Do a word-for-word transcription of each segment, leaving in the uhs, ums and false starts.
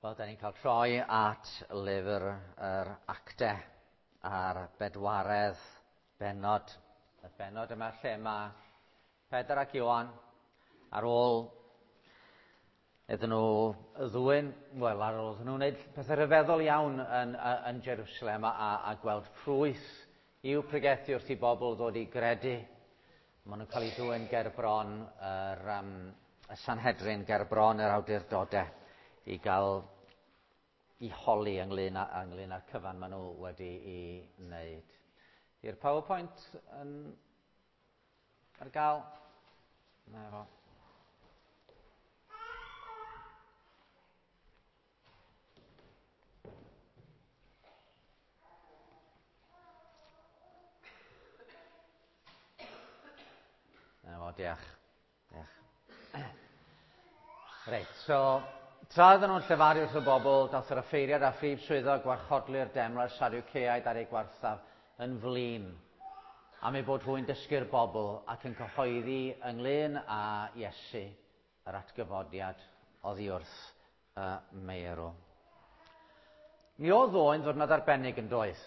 Wel, da ni'n cael troi at lyfr yr actau a'r bedwaredd benod. Y benod yma lle mae Pedr ac Ioan ar ôl iddyn nhw ddwyn, wel, ar ôl iddyn nhw wneud pethau rhyfeddol iawn yn, yn Jerusalem a, a gweld ffrwyth i'w pregethu wrth i bobl ddod i gredu. Maen nhw'n cael ei ddwyn ger bron yr, um, y Sanhedrin, ger bron yr awdurdodau i gael i holi ynglyn, â, ynglyn â'r cyfan maen nhw wedi i wneud. I'r PowerPoint yn, ar gael? Na fo. Na fo, diolch. Diolch. Reit, so, tra oedden nhw'n llefaru wrth y bobl, dath yr offeiriad a phrif swyddog gwarchodlu'r demla'r Sadwceaid ar ei gwarsaf yn flin am ei bod hwy'n dysgu'r bobl ac yn cyhoeddi ynglyn â Iesu yr atgyfodiad oddi wrth y meirw. Mi oedd o'n ddwrnod arbennig yn doedd.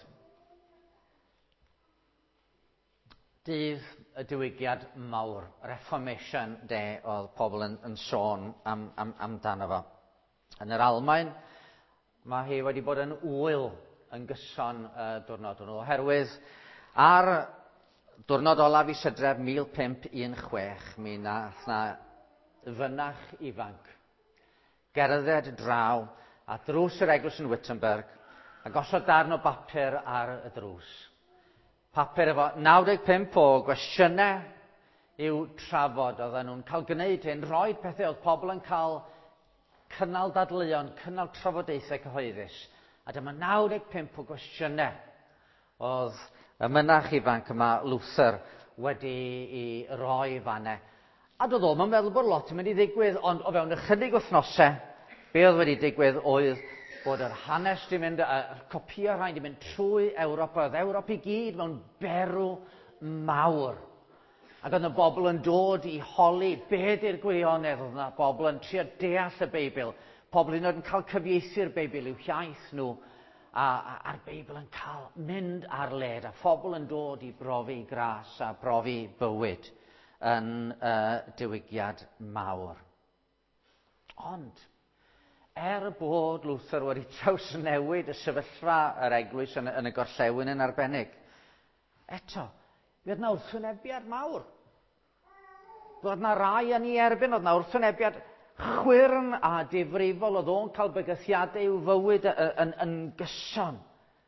Dydd y diwygiad mawr, Reformation Day, oedd pobl yn, yn sôn am, am, amdano fo. Yn yr Almaen, mae hi wedi bod yn wyl yn gyson y uh, diwrnod hwnnw, oherwydd ar diwrnod olaf i Sydref mil pump un chwech, mi nath na fynach ifanc gerdded draw a drws yr eglwys yn Wittenberg a gosod darn o bapur ar y drws. Papur efo naw deg pump o gwestiynau i'w trafod. Oedden nhw'n cael gwneud hyn, roed pethau oedd pobl yn cael cynnal dadleuon, cynnal trafodaethau cyhoeddus. A dyma naw deg pump o gwestiynau oedd y mynach ifanc yma Luther wedi i roi fanne. A doedd o'm yn meddwl bod lot yn mynd i ddigwydd, ond o fewn ychydig wythnosau, be oedd wedi digwydd oedd bod yr hanes di mynd, y copïau rhain di mynd trwy Ewrop, oedd Ewrop i gyd mewn berw mawr. Ac oedd y bobl yn dod i holi beth i'r gwirionedd, oedd yna bobl yn trio deall y Beibl, pobl yn dod yn cael cyfieithu'r Beibl i'w iaith nhw, a, a, a'r Beibl yn cael mynd ar led, a phobl yn dod i brofi gras a brofi bywyd yn uh, diwygiad mawr. Ond, er bod Luther wedi trawsnewid y sefyllfa yr eglwys yn, yn y gorllewin yn arbennig, eto, mi oedd na wrthwynebiad mawr. Oedd na rai yn ei erbyn, oedd na wrthwynebiad chwyrn a difrifol, oedd o'n cael bygythiadau i'w fywyd yn, yn, yn gyson.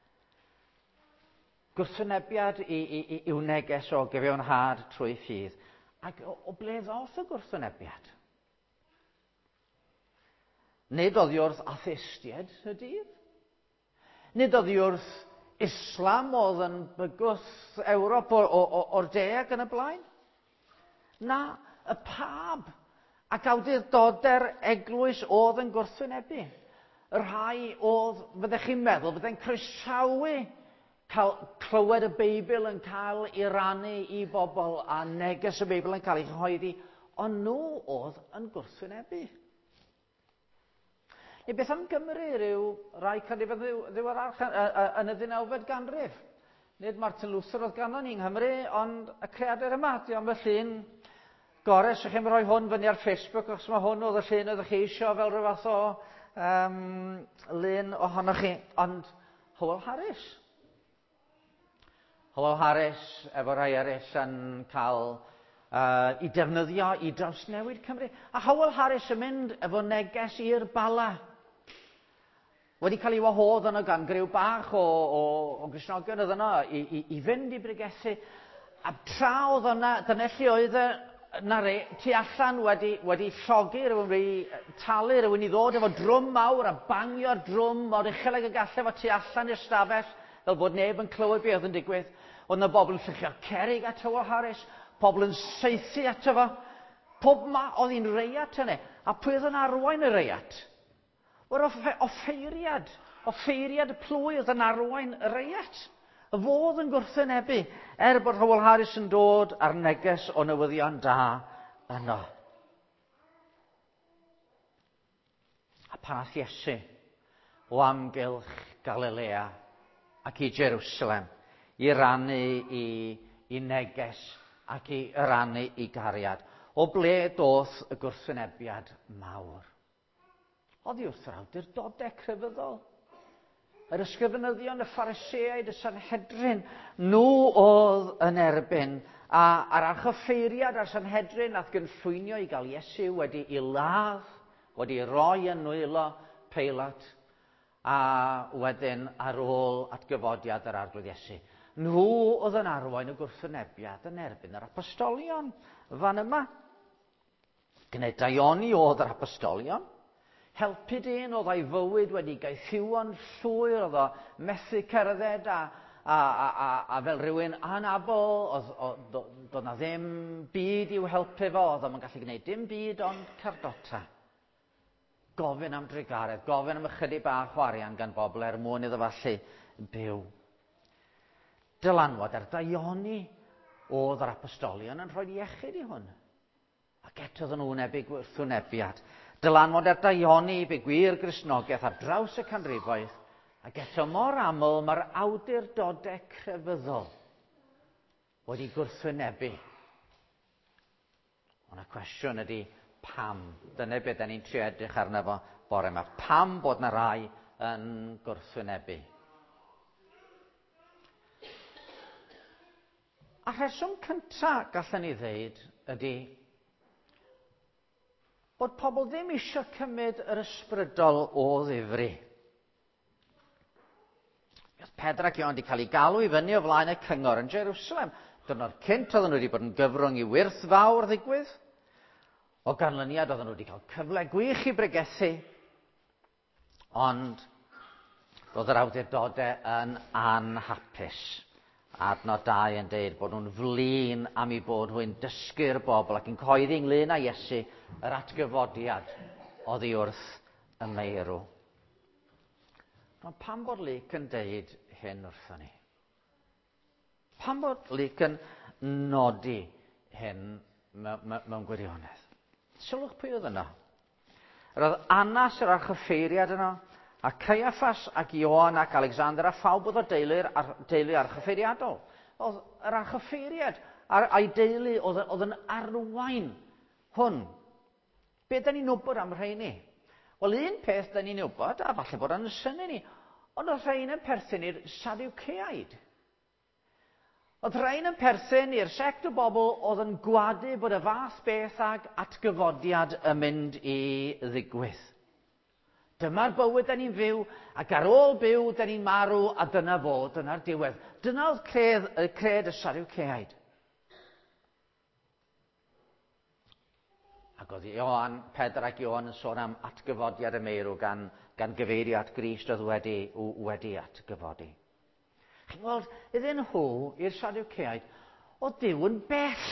Gwrthwynebiad i, i, i, i'w neges o gyfiawnhad trwy ffydd. Ac o, o ble ddoth y gwrthwynebiad? Nid oddi wrth atheistiaid y dydd. Nid oddi wrth Islam oedd yn bygwth Ewrop o'r, o'r deg yn y blaen. Na, y pab ac awdurdodau'r eglwys oedd yn gwrthwynebu. Y rhai oedd, fyddech chi'n meddwl, fyddai'n croesawu cael clywed y Beibl yn cael ei rannu i bobl a neges y Beibl yn cael ei chyhoeddi, ond nhw oedd yn gwrthwynebu. Neu beth am Gymru ryw rai canrifedd ddiweddarach yn y ddeunawfed ganrif? Nid Martin Luther oedd ganddo ni yng Nghymru, ond y creadur yma, di am y llun gores, ych chi'n rhoi hwn fyny ar Facebook, os mae hwn oedd y llun oedd chi eisiau fel rhyw fath o um, lun ohonoch chi, ond Hywel Harris. Hywel Harris, efo rai eraill yn cael uh, i defnyddio i drawsnewid Cymru. A Hywel Harris yn mynd efo neges i'r Bala. Wedi cael ei wahodd yno gan griw bach o, o, o Gristnogion oedd yno i, i, i fynd i bregethu. A tra oedd yna, dyna lle oedd yna re, tu allan wedi, wedi llogi rhywun, wedi talu rhywun i ddod efo drwm mawr a bangio'r drwm mor uchel ag y gallai fo tu allan i'r stafell, fel bod neb yn clywed beth oedd yn digwydd. Oedd yna bobl yn lluchio cerig at Hywel Harris, pobl yn saethu ato fo. Pob ma, oedd hi'n reiat hynny. A pwy oedd yn arwain y reiat? O'r offeiriad, offeiriad y plwy oedd yn arwain y reiat. Y fodd yn gwrthwynebu, er bod Hywel Harris yn dod ar neges o newyddion da yno. A pan ath Iesu o amgylch Galilea ac i Jerusalem, i rannu i, i neges ac i rannu i gariad, o ble doth y gwrthwynebiad mawr. Oddi wrth yr awdurdodau crefyddol. Yr ysgrifenyddion, y Phariseaid, y Sanhedrin, nhw oedd yn erbyn, a a'r archoffeiriad a'r Sanhedrin ath gynllwynio i gael Iesu wedi i ladd, wedi roi yn nwylo Peilat, a wedyn ar ôl atgyfodiad yr arglwydd Iesu. Nhw oedd yn arwain y gwrthwynebiad yn erbyn yr apostolion fan yma. Gnedaioni oedd yr apostolion. Helpu dyn oedd ei fywyd wedi gaethiwan llwyr, oedd o methu cerdded a, a, a, a, a fel rhywun anabol, oedd doedd na ddim byd i'w helpu fo, oedd o'n gallu gwneud dim byd ond cardota. Gofyn am drigaredd, gofyn am ychydig bach o arian gan bobl er mwyn iddo fallu byw. Dylanwad ar daioni oedd yr apostolion yn rhoi iechyd i hwn. Ac eto oedden nhw'n ebu gwrthwynebiad. Dylanwad ar daioni i gwir Gristnogaeth ar draws y canrifoedd, ac eto mor aml mae'r awdurdodau crefyddol wedi gwrthwynebu. Ond y cwestiwn ydy pam. Dyna beth da ni'n trio edrych arno fo bore yma. Pam bod na rai yn gwrthwynebu? A rheswm cyntaf gallwn ni ddeud ydy bod pobl ddim eisiau cymryd yr ysbrydol o ddifri. Oedd Pedr ac Ioan wedi cael ei galw i fyny o flaen y cyngor yn Jerusalem. Dynod cynt oedden nhw wedi bod yn gyfrwng i wyrth fawr ddigwydd. O ganlyniad oedden nhw wedi cael cyfle gwych i bregethu. Ond roedd yr awdurdodau yn anhapus. Adnod dau yn deud bod nhw'n flin am ei bod nhw'n dysgu'r bobl ac yn coeddi ynglyn â Iesu yr atgyfodiad oddi wrth y meirw. Ond pam bod Luc yn deud hyn wrthon ni? Pam bod Luc yn nodi hyn mewn gwirionedd? Sylwch pwy oedd yno. Roedd Annas yr archoffeiriad yno, a Caiaffas ac Ioan ac Alexander a phawb oedd o deulu'r deulu archoffeiriadol. Oedd yr archoffeiriad a'i deulu oedd, oedd yn arwain hwn. Be da ni'n wybod am rheini? Wel, un peth da ni'n wybod, a falle bod yn syni ni, ond oedd rhain yn perthyn i'r Sadduceaid. Oedd rhain yn perthyn i'r sect o bobl oedd yn gwadu bod y fath beth ag atgyfodiad yn mynd i ddigwydd. Dyma'r bywyd da ni'n fyw, ac ar ôl byw da ni'n marw, a dyna fo, dyna'r diwedd. Dyna oedd cred, cred y Sadduceaid. Ac oedd Ioan, Pedr ac Ioan yn sôn am atgyfodiad y meirw gan, gan gyfeirio at Grist oedd wedi, wedi atgyfodi. Chi'n gweld, iddyn nhw, i'r Sadduceaid, oedd Duw yn bell.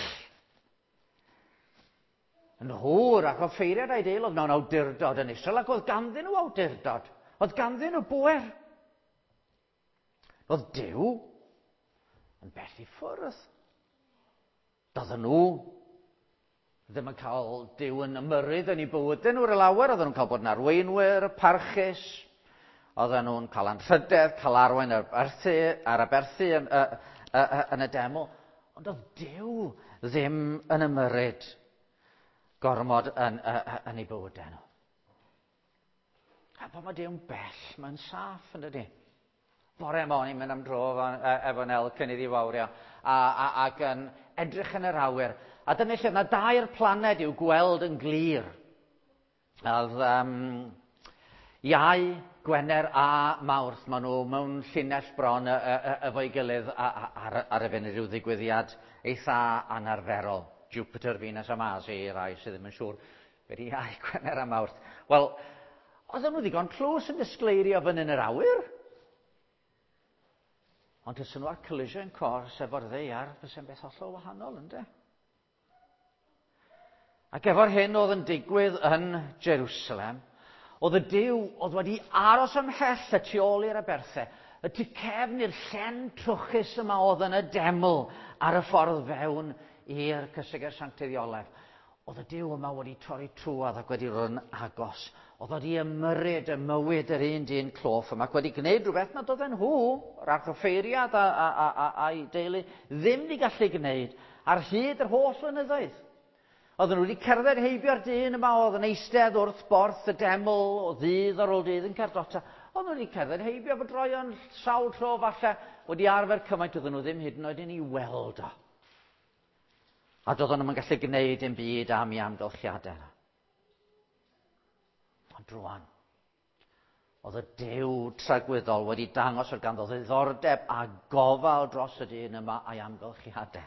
Yn hwr ac o ffeiriad a'i deil oedd mewn awdurdod yn Israel ac oedd ganddyn nhw awdurdod. Oedd ganddyn nhw bwer. Oedd Duw yn bell i ffwrdd. Doedden nhw ddim yn cael Duw yn ymyrryd yn ei bywydau nhw ar y lawer. Oedden nhw'n cael bod yn arweinwyr, parchus. Oedden nhw'n cael anrhydedd, cael arwain ar, berthu, ar y berthu yn, yn y deml. Ond oedd Duw ddim yn ymyrryd gormod yn, yn, yn ei bywydau nhw. A pan mae Duw'n bell, mae'n saff yn dydi. Bore yma o'n i'n mynd am dro efo Nel cynnydd i wawrio a, a, ac yn edrych yn yr awyr. A dyna lle yna dair planed i'w gweld yn glir. Oedd um, Iau, Gwener a Mawrth, maen nhw mewn llinell bron efo'i gilydd ar, ar y funud rhyw ddigwyddiad eitha anarferol. Jupiter, Venus a Mars i rai sydd ddim yn siŵr beth i Iau, Gwener a Mawrth. Wel, oedden nhw ddigon clws yn disgleirio fyny yn yr awyr. Ond ysyn nhw ar collision course efo'r ddaear, fysa'n beth hollol wahanol, ynddo? Ac efo'r hyn oedd yn digwydd yn Jerusalem, oedd y Duw oedd wedi aros ymhell y tu ôl i'r aberthau, y tu cefn i'r llen trwchus yma oedd yn y deml ar y ffordd fewn i'r cysyger sancteidioledd. oedd y Duw yma wedi torri trwad ac wedi rhoi yn agos. Oedd wedi ymyrryd y mywyd yr un dyn cloff yma ac wedi gwneud rhywbeth nad oedd nhw, yr archoffeiriad a, a, a, a, a'i deulu, ddim wedi gallu gwneud ar hyd yr holl flynyddoedd. Oedden nhw wedi cerdded heibio'r dyn yma, oedd yn eistedd wrth borth y deml o ddydd ar ôl dydd yn Caerdota. Oedden nhw wedi cerdded heibio fod roi o'n sawl tro falle wedi arfer cymaint, oedden nhw ddim hyd yn oed yn ei weld o. A doedden nhw'n gallu gwneud yn byd am ei amgylchiadau yna. Ond rwan, oedd y Duw tragwyddol wedi dangos fod ganddo ddiddordeb a gofal dros y dyn yma a'i amgylchiadau.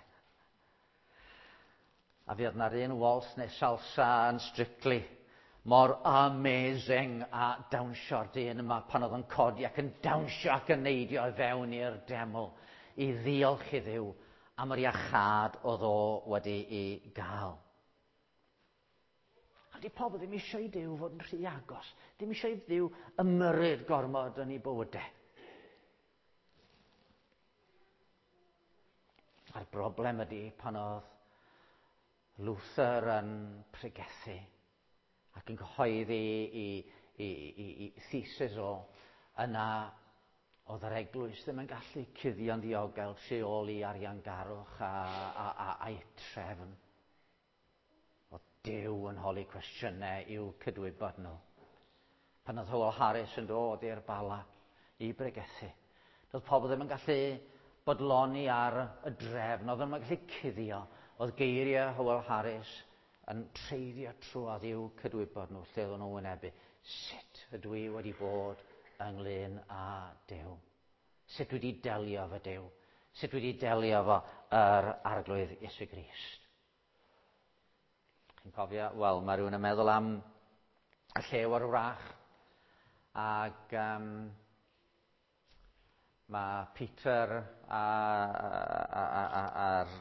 A fi oedd na'r un wals neu salsa yn Strictly mor amazing a dawnsio'r dyn yma pan oedd yn codi ac yn dawnsio ac yn neidio i fewn i'r deml i ddiolch i Dduw am yr iachad oedd o wedi ei gael. Di pobl ddim eisiau i Dduw fod yn rhy agos. Ddim eisiau i Dduw ymyrryd gormod yn ei bywydau. A'r broblem ydy pan oedd Luther yn pregethu ac yn cyhoeddi i, i, i, i thesis o yna oedd yr eglwys ddim yn gallu cuddio'n ddiogel lleoli ariangarwch a, a, a, a'i trefn. Duw yn holi cwestiynau i'w cydwybod nhw. Pan oedd Hywel Harris yn dod i'r Bala i bregethu, doedd pobl ddim yn gallu bodloni ar y drefn, oedd ddim yn gallu cuddio. Oedd geiriau Hywel Harris yn treiddio trwad i'w cydwybod nhw, lle oedd nhw'n wynebu. Sut ydw i wedi bod ynglyn â Duw? Sut wedi delio efo Duw? Sut wedi delio efo yr arglwydd Iesu Grist? Chi'n cofio, wel, mae rhywun yn meddwl am y llew ar wrach ac um, mae Peter a, a, a, a, a'r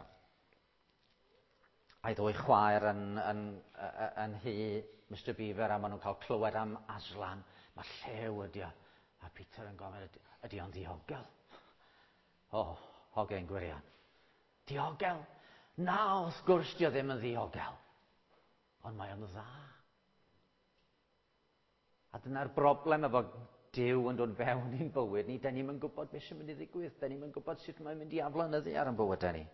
a'i ddwy chwaer yn, yn, yn, yn hy Mister Beaver a maen nhw'n cael clywed am Aslan. Mae llew ydi o. A Peter yn gofyn, ydi o'n ddiogel? O, oh, hogen gwirion. Diogel? Na, wrth gwrs di o ddim yn ddiogel. Ond mae o'n dda. A dyna'r broblem efo Duw yn dod fewn i'n bywyd ni. Da ni'n yn gwybod beth sy'n mynd i ddigwydd. Da ni'n yn gwybod sut mae'n mynd i aflonyddu ar yn bywydau ni.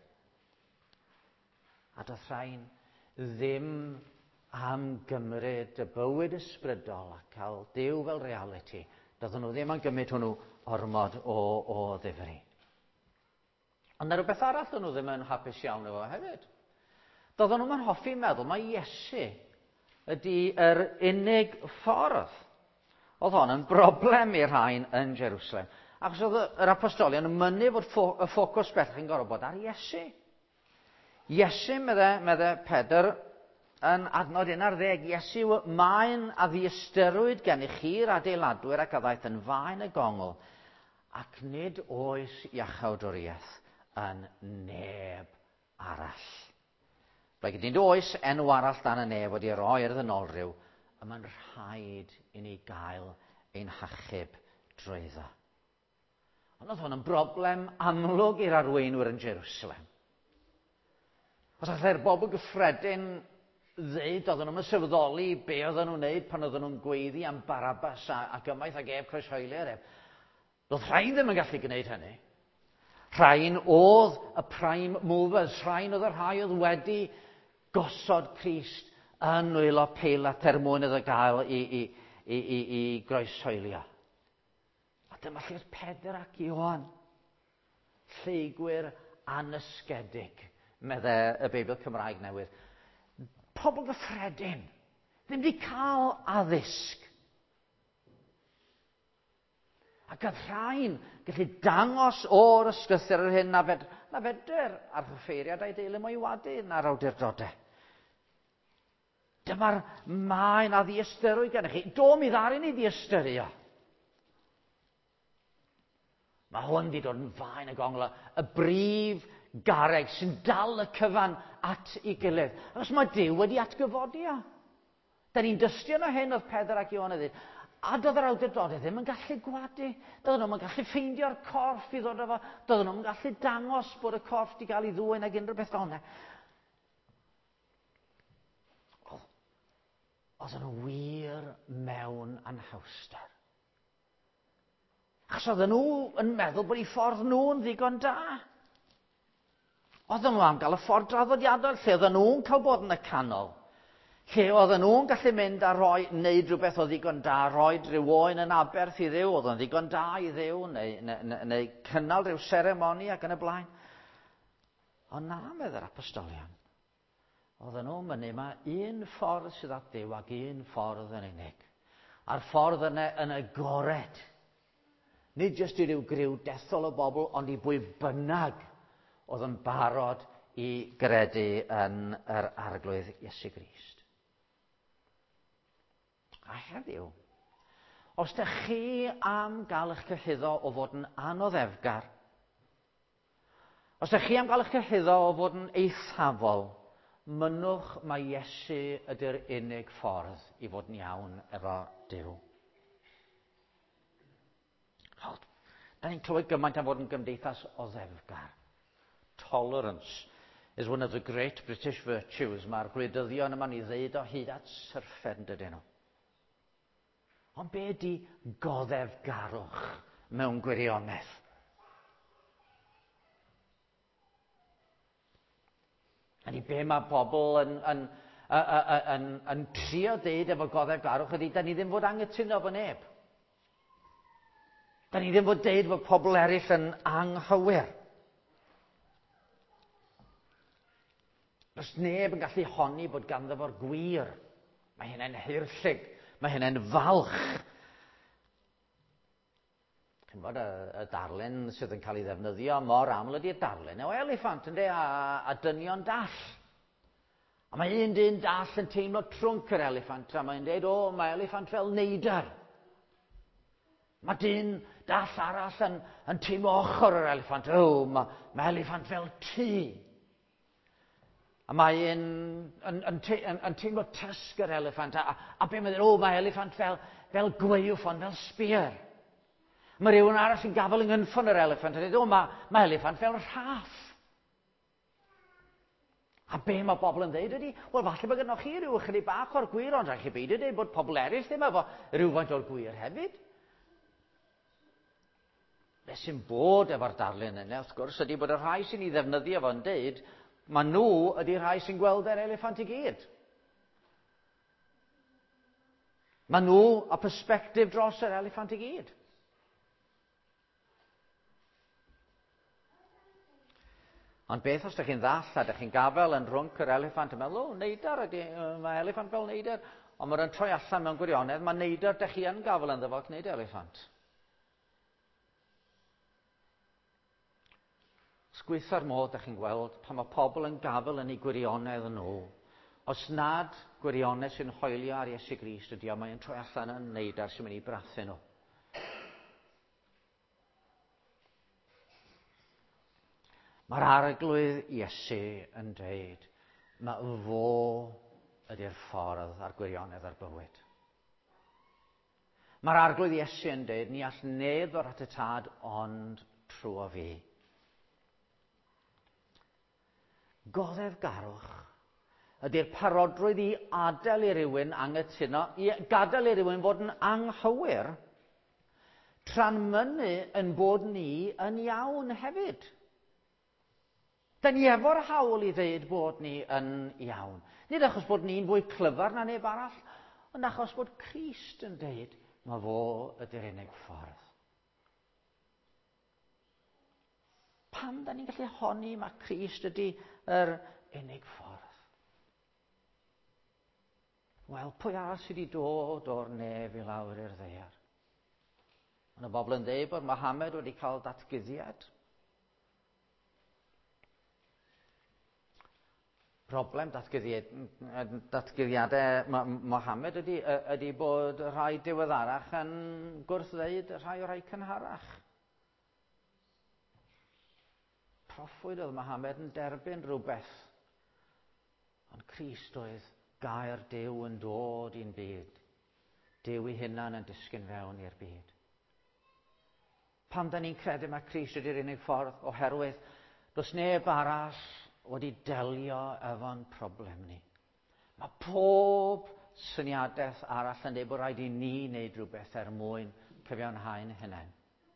A doedd rhain ddim am gymryd y bywyd ysbrydol a cael Duw fel reality. Doedden nhw ddim am gymryd hwnnw ormod o, o ddifri. Ond na rhywbeth arall doedden nhw ddim yn hapus iawn efo hefyd. Doedden nhw'n hoffi meddwl mae Iesu ydy yr unig ffordd. Oedd hon yn broblem i'r rhain yn Jerusalem. Achos oedd yr apostolion yn mynnu fod ffo y ffocws bellach yn gorfod bod ar Iesu. Iesu, medde, medde Pedr, yn adnod un ar ddeg, Iesu, mae'n a ddiystyriwyd gennych chi'r adeiladwyr ac a ddaeth yn faen y gongl, ac nid oes iachawdwriaeth yn neb arall. Rhaid nid oes enw arall dan y neb wedi roi'r ddynolryw, a mae'n rhaid i ni gael ein hachub drwyddo. Ond oedd hwn yn broblem amlwg i'r arweinwyr yn Jerusalem. Os allai'r bobl gyffredin ddeud oedden nhw'n sefydoli be oedden nhw'n wneud pan oedden nhw'n gweiddi am Barabas a, a gymaith ag ef croeshoeli'r ef. Doedd rhain ddim yn gallu gwneud hynny. Rhain oedd y prime movers, rhain oedd y rhai oedd wedi gosod Crist yn nwylo Peilat er mwyn iddo gael i, i, i, i, i groeshoelio. A dyma lle oedd Pedr ac Ioan, lleigwyr anysgedig, medde y Beibl Cymraeg newydd. Pobl gyffredin, ddim wedi cael addysg. Ac oedd rhain gallu dangos o'r ysgrythyr yr hyn na fed, na fedr ar hyffeiriad a'i deulu mo'i wadu na'r awdurdodau. Dyma'r maen a ddiystyru gennych chi. Do mi ddaru ni ddiystyru o. Mae hwn wedi dod yn faen y gongla, y brif garreg sy'n dal y cyfan at ei gilydd. Achos mae Duw wedi atgyfodi o. Da ni'n dystio na hyn oedd Pedr ac Ioan yn dweud. A doedd yr awdurdodau ddim yn gallu gwadu. Doedden nhw'n gallu ffeindio'r corff i ddod efo. Doedden nhw'n gallu dangos bod y corff wedi cael ei ddwyn ag unrhyw beth fel hwnna. oedd yn wir mewn anhawster. Achos oedden nhw yn meddwl bod eu ffordd nhw'n ddigon da. Oedden nhw am gael y ffordd draddodiadol, lle oedden nhw'n cael bod yn y canol. Lle oedden nhw'n gallu mynd a roi, wneud rhywbeth o ddigon da, roi rhyw oen yn aberth i Dduw, oedd yn ddigon da i Dduw, neu, neu, neu, neu cynnal rhyw seremoni ac yn y blaen. Ond na, medda'r apostolion. Oedden nhw'n mynd, mae un ffordd sydd at Dduw ac un ffordd yn unig. A'r ffordd yna yn agored. Nid jyst i ryw griw dethol o bobl, ond i bwy bynnag oedd yn barod i gredu yn yr arglwydd Iesu Grist. A heddiw, os ydych chi am gael eich cyhuddo o fod yn anoddefgar, os ydych chi am gael eich cyhuddo o fod yn eithafol, mynwch mae Iesu ydy'r unig ffordd i fod yn iawn efo Duw. Da ni'n clywed gymaint am fod yn gymdeithas o ddefgar. Tolerance is one of the great British virtues. Mae'r gwleidyddion yma'n i ddeud o hyd at syrffen dydyn nhw. Ond be ydy goddefgarwch mewn gwirionedd? Ydy be mae pobl yn, yn, yn, yn, yn, yn trio deud efo goddefgarwch ydy, da ni ddim fod anghytuno efo neb. Da ni ddim fod deud fod pobl eraill yn anghywir. Does neb yn gallu honni bod ganddo fo'r gwir. Mae hynny'n hirllig. Mae hynny'n falch. Chi'n bod y, y darlun sydd yn cael ei ddefnyddio mor aml ydy'r darlun o eliffant, ynddi, a, a dynion dall. A mae un dyn dall yn teimlo trwnc yr eliffant, a mae'n dweud, o, mae eliffant fel neidar. Mae dyn dall arall yn, yn teimlo ochr yr eliffant, o, mae, mae eliffant fel tŷ. A mae un yn, yn, te, yn, yn teimlo tysg yr eliffant, a, a, a be mae'n dweud, o, mae eliffant fel, fel gweywff, ond fel sbir. Mae rhywun arall yn gafel yng ngynffon yr eliffant, a dweud, o, mae, mae eliffant fel rhaff. A be mae bobl yn dweud ydy, wel, falle bod gennych chi rhyw ychydig bach o'r gwir, ond rhaid chi beidio dweud bod pobl eraill ddim efo rhywfaint o'r gwir hefyd. Be sy'n bod efo'r darlun yna, wrth gwrs, ydy bod y rhai sy'n ei ddefnyddio fo'n dweud, mae nhw ydy'r rhai sy'n gweld yr eliffant i gyd. Mae nhw a persbectif dros yr eliffant i gyd. Ond beth os ydych chi'n ddall a ydych chi'n gafel yn rhwnc yr eliffant yn meddwl, o, neidar, ydy, mae eliffant fel neidar. Ond mae'n troi allan mewn gwirionedd, mae neidar ydych chi yn gafel yn ddefo gwneud eliffant. Sgwytha'r modd ydych chi'n gweld pan mae pobl yn gafel yn ei gwirionedd nhw. Os nad gwirionedd sy'n hoelio ar Iesu Grist ydy o, mae'n troi allan yn neidar sy'n mynd i brathu nhw. Mae'r arglwydd Iesu yn dweud, mae fo ydy'r ffordd a'r gwirionedd a'r bywyd. Mae'r arglwydd Iesu yn dweud, ni all neb ddod at y tad ond trwy o fi. Goddefgarwch ydy'r parodrwydd i adael i rywun anghytuno, i gadael i rywun fod yn anghywir, tra'n mynnu yn bod ni yn iawn hefyd. Da ni efo'r hawl i ddeud bod ni yn iawn. Nid achos bod ni'n fwy clyfar na neb arall, ond achos bod Crist yn dweud, mae fo ydy'r unig ffordd. Pam da ni'n gallu honni mae Crist ydy'r unig ffordd? Wel, pwy arall sydd wedi dod o'r nef i lawr i'r ddaear? Ond y bobl yn dweud bod Mohammed wedi cael datguddiad. Problem datguddiad, datguddiadau Mohammed ydy, ydy bod rhai diweddarach yn gwrthdeud rhai o rhai cynharach. Proffwyd oedd Mohammed yn derbyn rhywbeth, ond Crist oedd gair Duw yn dod i'n byd. Duw ei hunan yn disgyn fewn i'r byd. Pam da ni'n credu mae Crist ydy'r unig ffordd oherwydd does neb arall wedi delio efo'n problem ni. Mae pob syniadaeth arall yn dweud bod rhaid i ni wneud rhywbeth er mwyn cyfiawnhau'n hunain.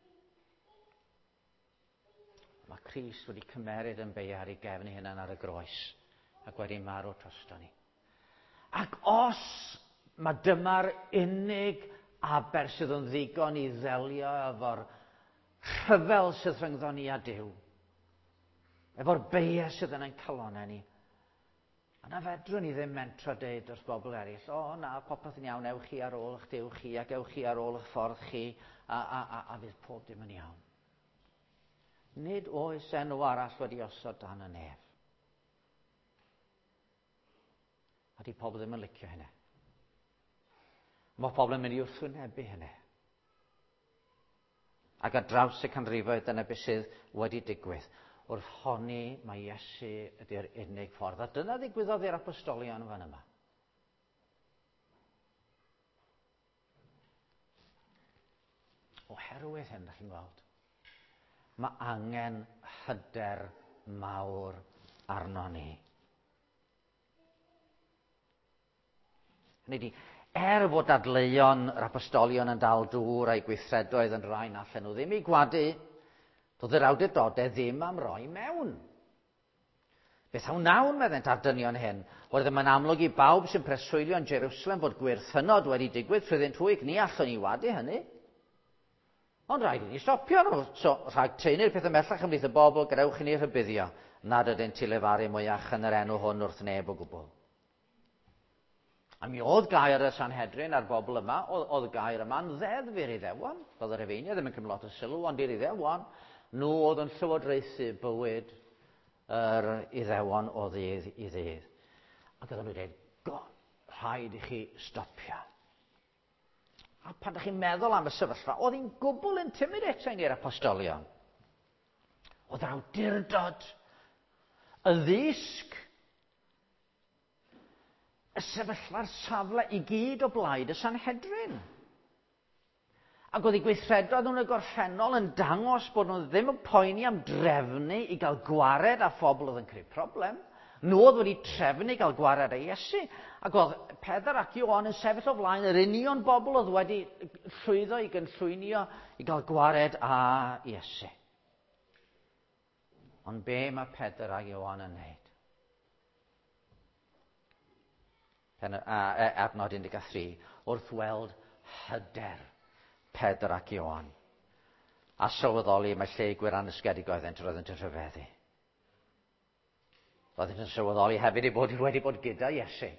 Mae Crist wedi cymeryd yn beiar i gefn ei hunain ar y groes ac wedi marw drosto ni. Ac os mae dyma'r unig aber sydd yn ddigon i ddelio efo'r rhyfel sydd rhyngddo ni a Duw, efo'r beiau sydd yn ein calonau ni, yna fedrwn ni ddim mentro deud wrth bobl eraill, o na, popeth yn iawn, ewch chi ar ôl eich Duw chi ac ewch chi ar ôl eich ffordd chi a, a, a, a fydd pob dim yn iawn. Nid oes enw arall wedi osod dan y nef. A di pobl ddim yn licio hynny. Mae pobl yn mynd i wrthwynebu hynny. Ac ar draws y canrifoedd dyna beth sydd wedi digwydd. Wrth honni mae Iesu ydy'r unig ffordd. A dyna ddigwyddodd i'r apostolion fan yma. Oherwydd hyn, da chi'n gweld, mae angen hyder mawr arno ni. Hynny di, er bod dadleuon yr apostolion yn dal dŵr a'i gweithredoedd yn rhain allan nhw ddim i gwadu, doedd yr awdurdodau ddim am roi mewn. Beth awn nawn meddent ar dynion hyn? Oedd ddim yn amlwg i bawb sy'n preswylio yn Jerusalem fod gwirthynod wedi digwydd trwyddyn trwyg ni allwn ni wadu hynny. Ond rhaid i ni stopio nhw. So, rhag teunu'r peth ymellach ymlaeth y bobl, gadewch i ni rhybuddio nad ydyn tilefaru mwyach yn yr enw hwn wrth neb o gwbl. A mi oedd gair y Sanhedrin a'r bobl yma, oedd, oedd gair yma'n ddeddfur i ddewon. Oedd yr Efeiniad ddim yn cymryd lot o sylw, ond i'r Iddewon, nhw oedd yn llywodraethu bywyd yr Iddewon o ddydd i ddydd. Ac oedden nhw'n dweud, go, rhaid i chi stopio. A pan ydych chi'n meddwl am y sefyllfa, oedd hi'n gwbl intimidating i'r apostolion. Oedd yr awdurdod, y ddisg, y sefyllfa'r safle i gyd o blaid y Sanhedrin. Ac oedd ei gweithredoedd nhw'n y gorffennol yn dangos bod nhw ddim yn poeni am drefnu i gael gwared a phobl oedd yn creu problem. Nhw oedd wedi trefnu i gael gwared a Iesu. Ac oedd Pedr ac Ioan yn sefyll o flaen yr union bobl oedd wedi llwyddo i gynllwynio i gael gwared a Iesu. Ond be mae Pedr a Ioan yn wneud? Adnod un deg tri, wrth weld hyder Pedr ac Ioan, a sylweddoli mae lle gwiran ysgedig oeddent roeddent yn rhyfeddu. Roeddent yn sylweddoli hefyd i bod wedi bod gyda Iesu.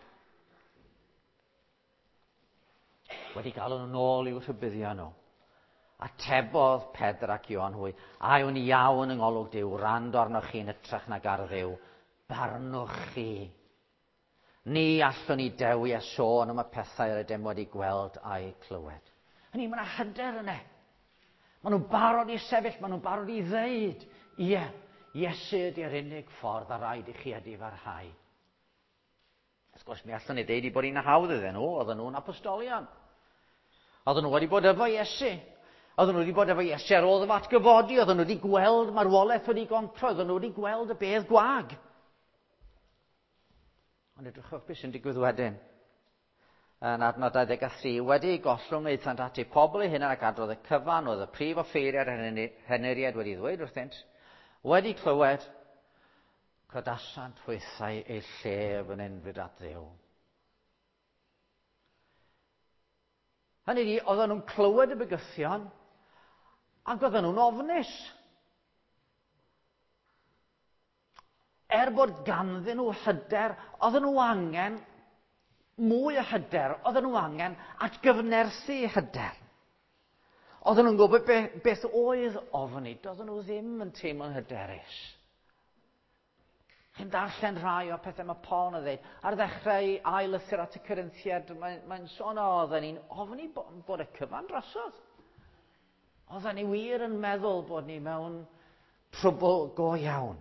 Wedi cael nhw nôl i'w rhybuddio nhw. A tebodd Pedr ac Ioan hwy, a yw'n iawn yng ngolwg Duw, rando arnoch chi'n hytrach nag ar Dduw, barnwch chi. Ni allwn ni dewi a sôn am y pethau yr ydym wedi gweld a'i clywed. Hynny, mae yna hyder yna. Maen nhw'n barod i sefyll, maen nhw'n barod i ddeud, ie, Iesu ydy'r unig ffordd a rhaid i chi ydi farhau. Wrth gwrs, mi allwn ni ddeud i bod hi'n hawdd iddyn nhw, oedden nhw'n apostolion. Oedden nhw wedi bod efo Iesu. Oedden nhw wedi bod efo Iesu ar ôl y fatgyfodi, oedden nhw wedi gweld marwolaeth wedi gontro, oedden nhw wedi gweld y bedd gwag. Ond edrychwch beth sy'n digwydd wedyn. Yn adnod dau ddeg tri, wedi gollwng eithant ati pobl eu hunan ac adrodd y cyfan, oedd y prif offeiriad heneriad wedi ddweud wrthynt, wedi clywed, codasant hwythau eu llef yn enfyd at Dduw. Hynny di, oedden nhw'n clywed y bygythion, ac oedden nhw'n ofnus. Er bod ganddyn nhw hyder, oedden nhw angen mwy o hyder, oedden nhw angen atgyfnerthu hyder. Oedden nhw'n gwybod be, beth oedd ofni, doedden nhw ddim yn teimlo'n hyderus. Chi'n darllen rhai o pethau mae Paul yn dweud. Ar ddechrau ail lythyr at y Corinthiad, mae'n mae sôn o oedden ni'n ofni bod, bod y cyfan drosodd. Oedden ni wir yn meddwl bod ni mewn trwbl go iawn.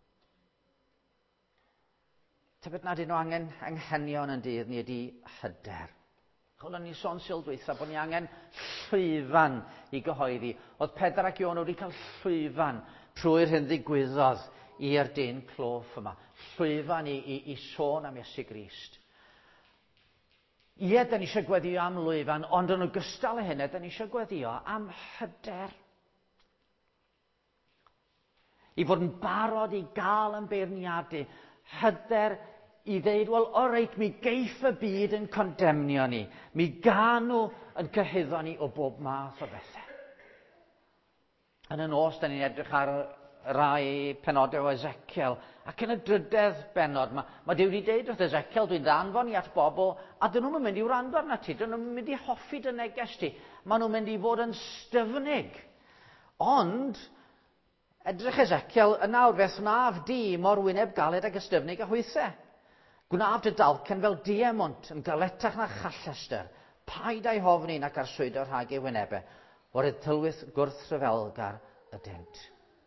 Tybed nad yno angen anghenion yn dydd ni ydi hyder. Chwlen ni sôn sildwytha bod ni angen llwyfan i gyhoeddi. Oedd Pedr ac Ioan wedi cael llwyfan trwy'r hyn ddigwyddodd i'r dyn cloff yma. Llwyfan i, i, i sôn am Iesu Grist. Ie, da ni eisiau gweddio am lwyfan, ond yn ogystal â hynny, da ni eisiau gweddio am hyder. I fod yn barod i gael yn beirniadu, hyder i ddeud, wel, o reit, mi geiff y byd yn condemnio ni. Mi gan nhw yn cyhyddo ni o bob math o bethau. Yn y nos, da ni'n edrych ar rai penodau o Ezekiel, ac yn y drydedd benod, mae ma Duw wedi deud wrth Ezekiel, dwi'n danfon i at bobl, a dyn nhw'n mynd i wrando arna ti, dyn nhw'n mynd i hoffi dy neges ti, maen nhw'n mynd i fod yn styfnig. Ond, edrych Ezekiel, yn nawr fes wnaf di mor wyneb galed ag ystyfnig a hwythau. Gwnaf dy dalcen fel diemont yn galetach na challester, paid a'i hofni nac arswydo rhag ei wynebau, o'r ethylwyth gwrthryfelgar ydynt.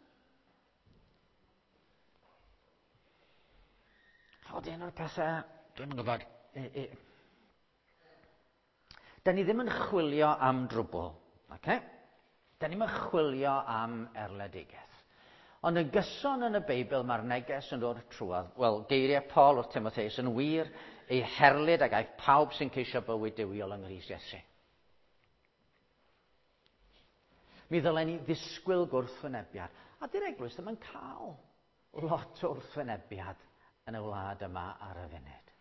Chod un o'r pethau, dwi'n gwybod, e, e, da ni ddim yn chwilio am drwbl, okay? Da ni'n chwilio am erledigaeth. Ond yn gyson yn y Beibl mae'r neges yn dod trwad. Wel, geiriau Paul wrth Timotheus yn wir, ei herlyd ag aeth pawb sy'n ceisio bywyd dywiol yng Nghrist Iesu. Mi ddylen ni ddisgwyl gwrthwynebiad. A di'r eglwys ddim yn cael lot o wrthwynebiad yn y wlad yma ar y funud.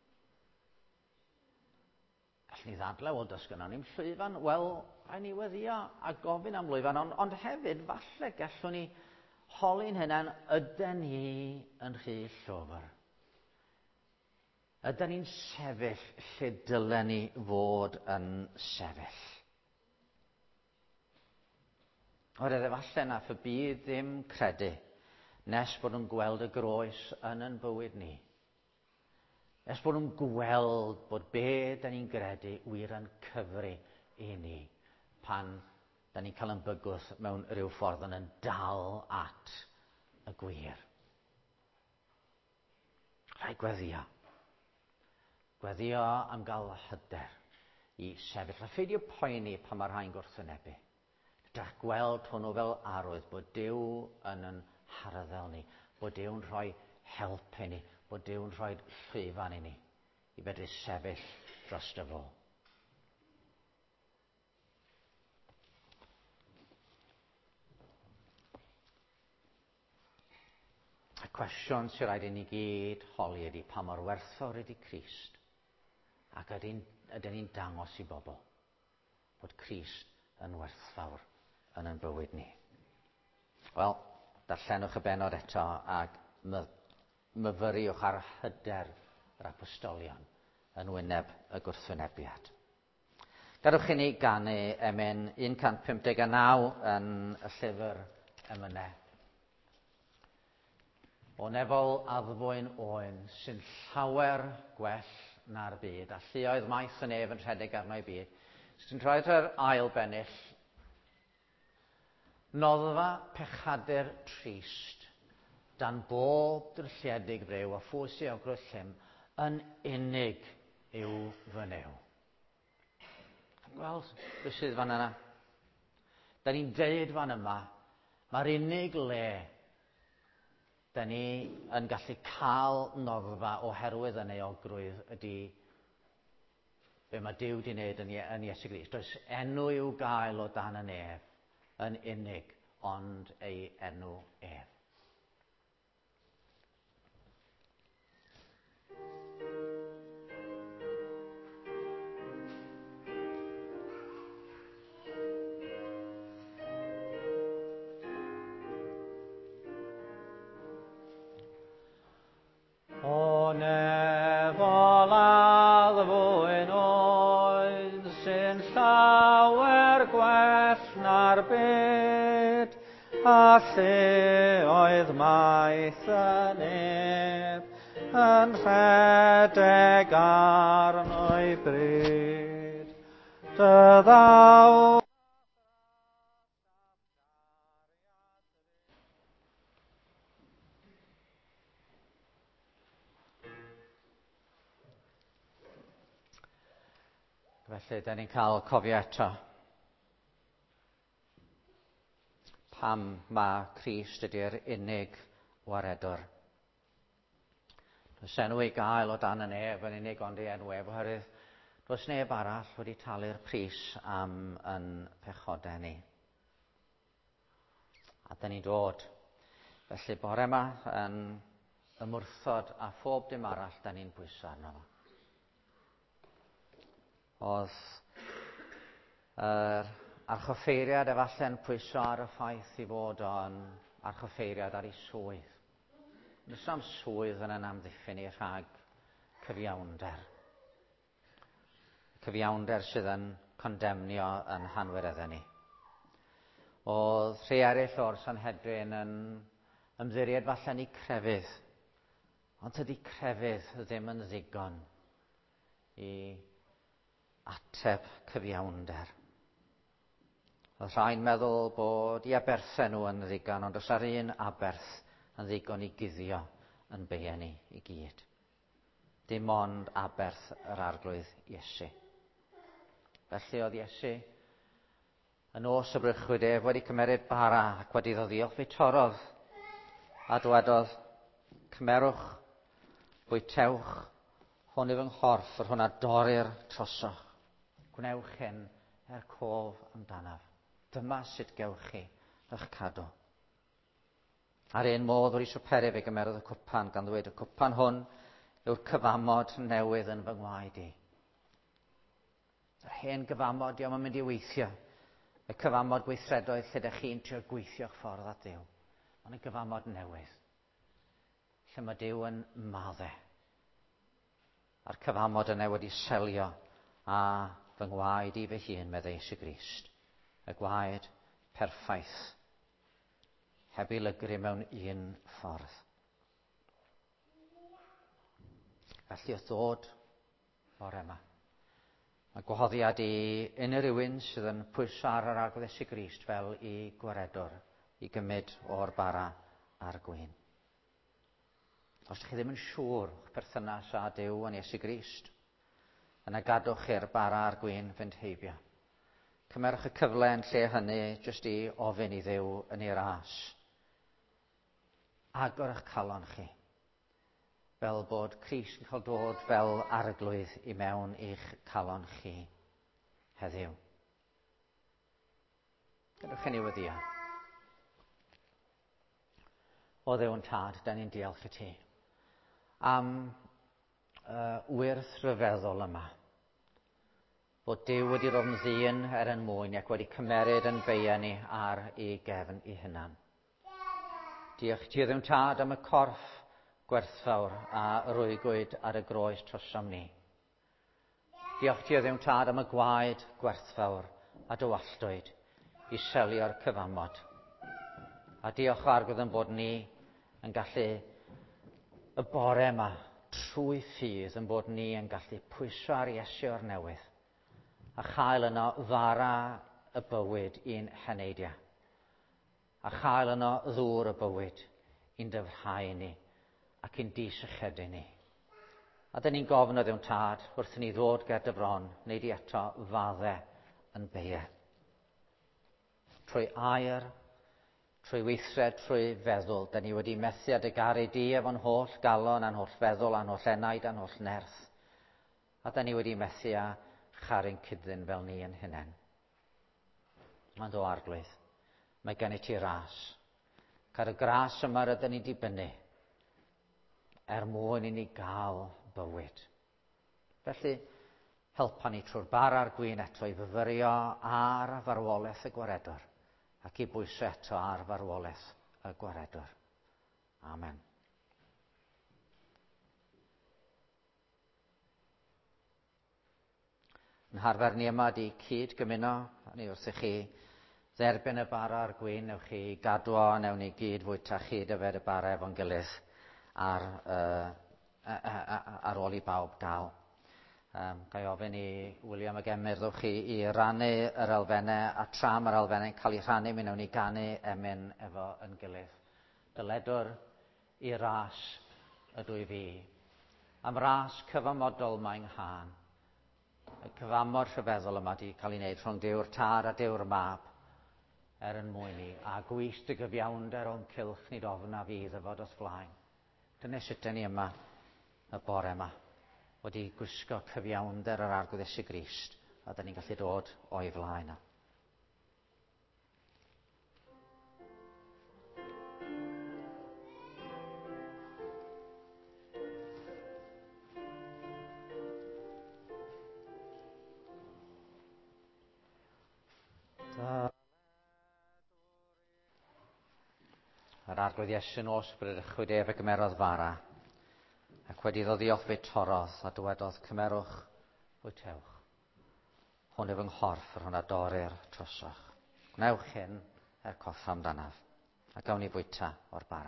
Gallwn ni ddadlau, wel, dys gynnon ni'n llwyfan, wel, rhaid ni weddio a gofyn am lwyfan, ond, ond hefyd, falle gallwn ni holi'n hynna'n, yden ni yn rhy llwfr. Yden ni'n sefyll lle dylen ni fod yn sefyll. Oherwydd efallai nath y byd ddim credu nes bod nhw'n gweld y groes yn yn bywyd ni. Nes bod nhw'n gweld bod be da ni'n gredu wir yn cyfri i ni pan da ni'n cael yn bygwth mewn rhyw ffordd yn dal at y gwir. Rhaid gweddio. Gweddio am gael hyder i sefyll. A pheidio poeni pan mae'r rhain gwrthwynebu. Drach gweld hwnnw fel arwydd bod Duw yn yn harddel ni, bod Duw'n rhoi help i ni, bod Duw'n rhoi llwyfan i ni, i fedru sefyll dros dy fo. Y cwestiwn sy'n rhaid i ni gyd holi ydy pa mor werthfawr ydy Crist, ac ydyn, ydyn ni'n dangos i bobl bod Crist yn werthfawr yn ein bywyd ni. Wel, darllenwch y benod eto ac my, myfyriwch ar hyder yr apostolion yn wyneb y gwrthwynebiad. Gadwch i ni ganu emen un cant pumdeg a naw yn y llyfr emynau. O nefol addfwyn oen sy'n llawer gwell na'r byd, a lluoedd maith yn ef yn rhedeg arno'i byd, sy'n rhoi'r yr ail bennill, noddfa pechadur trist, dan bob drylliedig brew a phwysi o grwllym, yn unig yw fy new. Gweld beth sydd fan yna? Da ni'n deud fan yma, mae'r unig le da ni yn gallu cael noddfa oherwydd yn euogrwydd ydy be mae Duw wedi wneud yn, yn Iesu Grist. Does enw i'w gael o dan y nef yn unig, ond ei enw ef. O nefol addfwyn oed sy'n llawer gwell na'r byd, a lle oedd maith yn ef yn rhedeg arno'i bryd. Dyddaw Felly, da ni'n cael cofio eto pam mae Crist ydy'r unig waredwr. Does enw ei gael o dan y nef yn unig ond ei enw ef, oherwydd Does neb arall wedi talu'r pris am yn pechodau ni. A dyn ni'n dod. Felly bore yma yn ymwrthod a phob dim arall dyn ni'n bwyso arno fo. Oedd yr archoffeiriad efallai'n pwyso ar y ffaith i fod o'n archoffeiriad ar ei swydd. Nid am swydd yn yn amddiffyn i rhag cyfiawnder. Cyfiawnder sydd yn condemnio yn hanwiredden ni. Oedd rhai eraill o'r Sanhedrin yn ymddiried falle'n ei crefydd. Ond ydy crefydd ddim yn ddigon i ateb cyfiawnder. Oedd rhai'n meddwl bod i aberthau nhw yn ddigon, ond os ar un aberth yn ddigon i guddio yn beiau ni i gyd. Dim ond aberth yr arglwydd Iesu. Felly oedd Iesu yn os y brychwyd ef wedi cymeriad bara ac wedi ddoddiolch fe torodd a dwedodd, cymerwch, bwytewch, hwn yw fy nghorff yr hwnna dorri'r trosoch. Gwnewch hyn er cof amdanaf. Dyma sut gewch chi eich cadw. Ar un modd wedi swperi fe gymerodd y cwpan gan ddweud y cwpan hwn yw'r cyfamod newydd yn fy ngwaed i. Yr hen gyfamod diolch yn mynd i weithio. Y cyfamod gweithredoedd lle ydych chi'n trio gweithio'ch ffordd at Duw. Ond y gyfamod newydd. Lle mae Duw yn maddau. A'r cyfamod yna wedi selio a fy ngwaed i fy hun, medde Iesu Grist. Y gwaed perffaith. Heb ei lygru mewn un ffordd. Felly wrth ddod bore yma. Mae gwahoddiad i unrhyw rywun sydd yn pwyso ar yr arglwydd Iesu Grist fel i gwaredwr i gymryd o'r bara a'r gwyn. Os ydych chi ddim yn siŵr o'ch perthynas â Duw yn Iesu Grist, yna gadwch i'r bara a'r gwyn fynd heibio. Cymerwch y cyfle yn lle hynny jyst i ofyn i Dduw yn ei ras. Agor eich calon chi. Fel bod Crist yn cael dod fel arglwydd i mewn i'ch calon chi heddiw. Gadwch chi niwyddiau. O Dduw yn tad, da ni'n diolch i ti am uh, wyrth rhyfeddol yma. Bod Duw wedi dod yn ddyn er yn mwyn ac wedi cymeryd yn beiau ni ar ei gefn ei hunan. Diolch ti o Dduw yn tad am y corff gwerthfawr a rwygwyd ar y groes trosom ni. Diolch ti o Dduw tad am y gwaed gwerthfawr a dywalltwyd i selio'r cyfamod. A diolch arglwydd yn bod ni yn gallu y bore yma trwy ffydd yn bod ni yn gallu pwyso ar Iesu o'r newydd a chael yno fara y bywyd i'n heneidia a chael yno ddŵr y bywyd i'n dyfrhau ni ac i'n disychedu ni. A dyn ni'n gofyn o Dduw tad wrth ni ddod ger dy bron, wneud i eto faddau yn beiau. Trwy air, trwy weithred, trwy feddwl, dyn ni wedi methu a dy garu di efo'n holl galon, a'n holl feddwl, a'n holl enaid, a'n holl nerth. A dyn ni wedi methu a charu'n cydlyn fel ni yn hunain. Ond o arglwydd, mae gen i ti ras. Car y gras yma rydyn ni dibynnu er mwyn i ni gael bywyd. Felly, helpa ni trwy'r bar a'r gwyn eto i fyfyrio ar farwolaeth y gwaredwr ac i bwyso eto ar farwolaeth y gwaredwr. Amen. Yn harfer ni yma di cyd gymuno, ni wrth i chi dderbyn y bara a'r gwyn, newch chi gadw o, newn ni gyd fwyta chyd yfed y bara efo'n gilydd ar, uh, ar ôl i bawb gael. Um, Gai ofyn i William ag Emyr ddwch chi i rannu yr elfennau a tram yr elfennau yn cael ei rhannu, mi newn ni ganu emyn efo yn gilydd. Dyledwr i ras ydw i fi. Am ras cyfamodol mae'n nghân. Y cyfamod rhyfeddol yma di cael ei wneud rhwng Duw'r Tad a Duw'r Mab er yn mwyn ni, a gwyllt y gyfiawnder o'n cylch nid ofn a fydd y fod o'th flaen. Dyna sut ni yma y bore yma. wedi gwisgo cyfiawnder yr arglwydd Iesu Grist, a da ni'n gallu dod o'i flaen o. Yr arglwydd Iesu'n os bryd ychwyd ef y gymerodd fara, ac wedi ddod i offi torodd a dywedodd cymerwch bwytewch. Hwn yw fy nghorff yr hwnna dorir troswch. Gwnewch hyn er coffa amdanaf, a gawn ni bwyta o'r bara.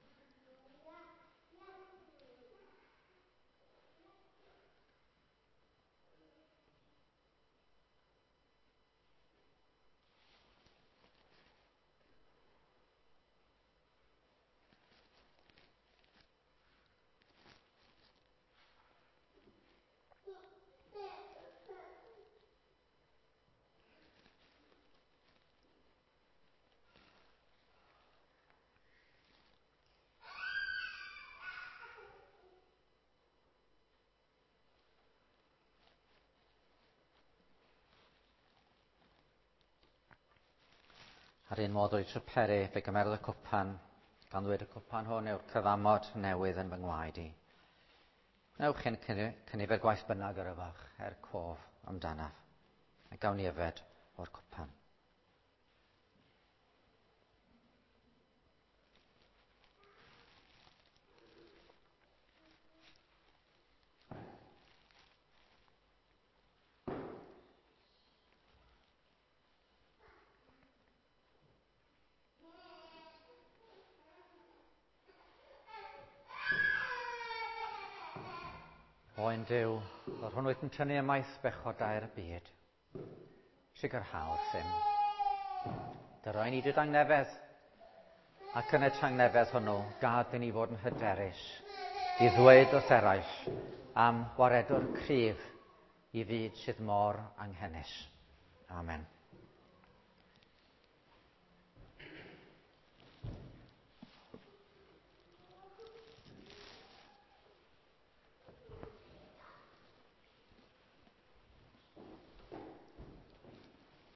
Ar un modd o'i traperi, fe gymerodd y cwpan, gan ddweud y cwpan hwn yw'r cyfamod newydd yn fy ngwaed i. Wnewch chi'n cynnifer gwaith bynnag yr yfach, er cof amdanaf, a gawn ni yfed o'r cwpan. Oen Duw, o'r hwn wyt yn tynnu ymaith bechodau'r byd. Sicrhaw'r ffyn. Dy roi ni dy tangnefedd, ac yn y tangnefedd hwnnw, gad i ni fod yn hyderus, i ddweud wrth eraill am waredwr cryf i fyd sydd mor anghennus. Amen.